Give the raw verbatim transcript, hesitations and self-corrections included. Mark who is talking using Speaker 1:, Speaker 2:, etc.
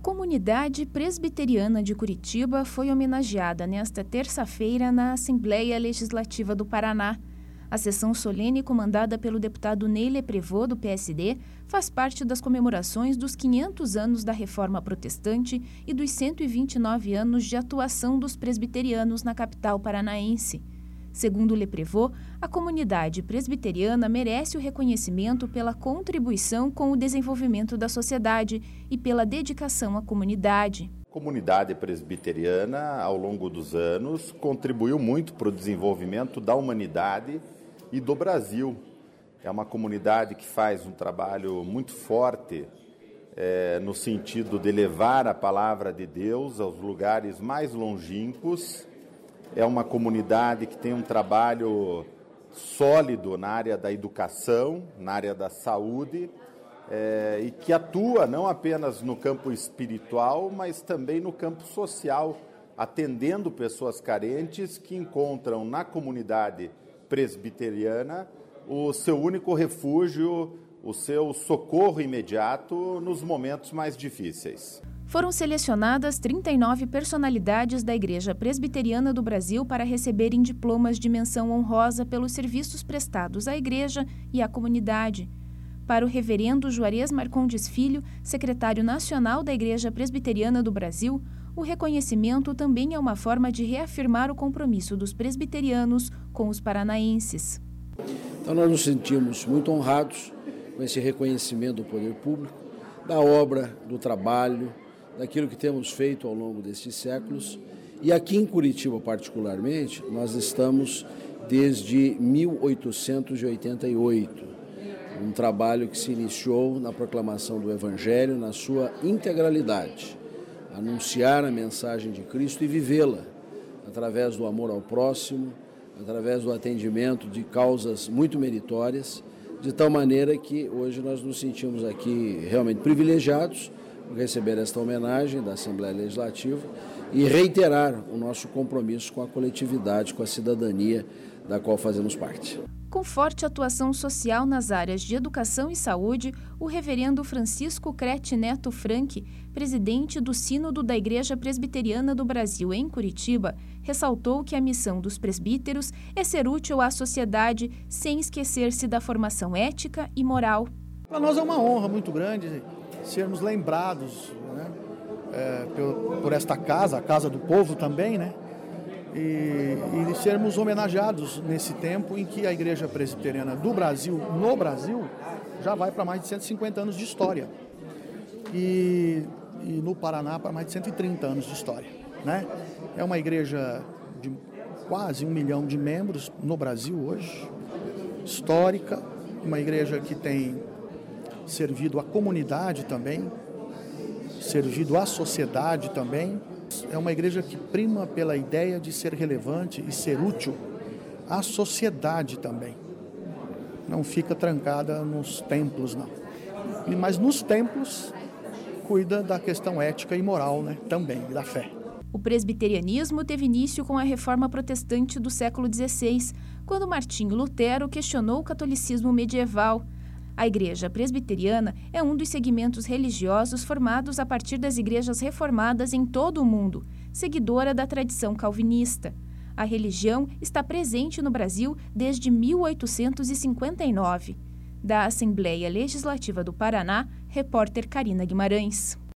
Speaker 1: Comunidade Presbiteriana de Curitiba foi homenageada nesta terça-feira na Assembleia Legislativa do Paraná. A sessão solene, comandada pelo deputado Ney Leprevô, do P S D, faz parte das comemorações dos quinhentos anos da Reforma Protestante e dos cento e vinte e nove anos de atuação dos presbiterianos na capital paranaense. Segundo Leprevô, a comunidade presbiteriana merece o reconhecimento pela contribuição com o desenvolvimento da sociedade e pela dedicação à comunidade.
Speaker 2: A comunidade presbiteriana, ao longo dos anos, contribuiu muito para o desenvolvimento da humanidade e do Brasil. É uma comunidade que faz um trabalho muito forte é, no sentido de levar a palavra de Deus aos lugares mais longínquos. É uma comunidade que tem um trabalho sólido na área da educação, na área da saúde, é, e que atua não apenas no campo espiritual, mas também no campo social, atendendo pessoas carentes que encontram na comunidade presbiteriana o seu único refúgio, o seu socorro imediato nos momentos mais difíceis.
Speaker 1: Foram selecionadas trinta e nove personalidades da Igreja Presbiteriana do Brasil para receberem diplomas de menção honrosa pelos serviços prestados à Igreja e à comunidade. Para o reverendo Juarez Marcondes Filho, secretário nacional da Igreja Presbiteriana do Brasil, o reconhecimento também é uma forma de reafirmar o compromisso dos presbiterianos com os paranaenses.
Speaker 3: Então nós nos sentimos muito honrados com esse reconhecimento do poder público, da obra, do trabalho, daquilo que temos feito ao longo destes séculos. E aqui em Curitiba, particularmente, nós estamos desde mil oitocentos e oitenta e oito, um trabalho que se iniciou na proclamação do Evangelho na sua integralidade, anunciar a mensagem de Cristo e vivê-la através do amor ao próximo, através do atendimento de causas muito meritórias, de tal maneira que hoje nós nos sentimos aqui realmente privilegiados por receber esta homenagem da Assembleia Legislativa e reiterar o nosso compromisso com a coletividade, com a cidadania da qual fazemos parte.
Speaker 1: Com forte atuação social nas áreas de educação e saúde, o reverendo Francisco Crete Neto Franck, presidente do Sínodo da Igreja Presbiteriana do Brasil em Curitiba, ressaltou que a missão dos presbíteros é ser útil à sociedade sem esquecer-se da formação ética e moral.
Speaker 4: Para nós é uma honra muito grande sermos lembrados, né, é, por, por esta casa, a Casa do Povo também, né? E, e sermos homenageados nesse tempo em que a Igreja Presbiteriana do Brasil, no Brasil, já vai para mais de cento e cinquenta anos de história. E, e no Paraná para mais de cento e trinta anos de história, né? É uma igreja de quase um milhão de membros no Brasil hoje, histórica, uma igreja que tem servido à comunidade também, servido à sociedade também. É uma igreja que prima pela ideia de ser relevante e ser útil à sociedade também. Não fica trancada nos templos, não. Mas nos templos cuida da questão ética e moral, né, também, da fé.
Speaker 1: O presbiterianismo teve início com a Reforma Protestante do século dezesseis, quando Martinho Lutero questionou o catolicismo medieval. A Igreja Presbiteriana é um dos segmentos religiosos formados a partir das igrejas reformadas em todo o mundo, seguidora da tradição calvinista. A religião está presente no Brasil desde mil oitocentos e cinquenta e nove. Da Assembleia Legislativa do Paraná, repórter Carina Guimarães.